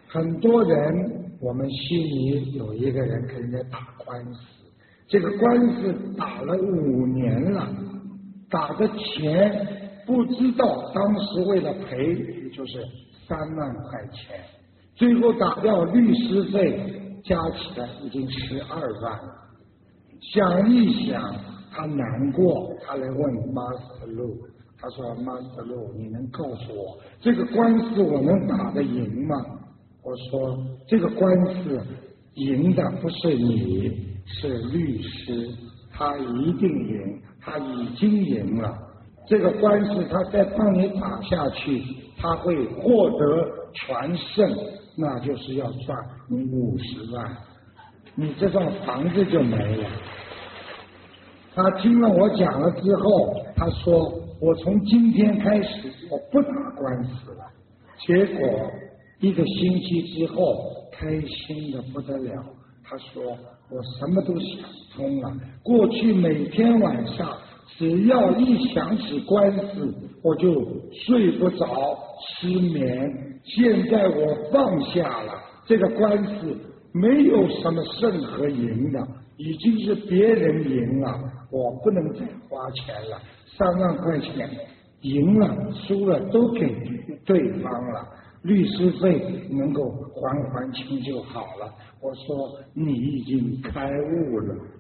很多人，我们悉尼有一个人跟人家打官司，这个官司打了5年了，打的钱不知道当时为了赔，也就是3万块钱，最后打掉律师费加起来已经12万了。想一想，他难过，他来问 Master Lu， 他说 Master Lu， 你能告诉我这个官司我能打得赢吗？我说这个官司赢的不是你，是律师，他一定赢，他已经赢了。这个官司他再帮你打下去，他会获得全胜，那就是要赚你50万，你这幢房子就没了。他听了我讲了之后，他说我从今天开始我不打官司了。结果1个星期之后，开心的不得了。他说我什么都想通了，过去每天晚上只要一想起官司我就睡不着，失眠。现在我放下了，这个官司没有什么胜和赢的，已经是别人赢了，我不能再花钱了。3万块钱赢了输了都给对方了，律师费能够还清就好了。我说你已经开悟了。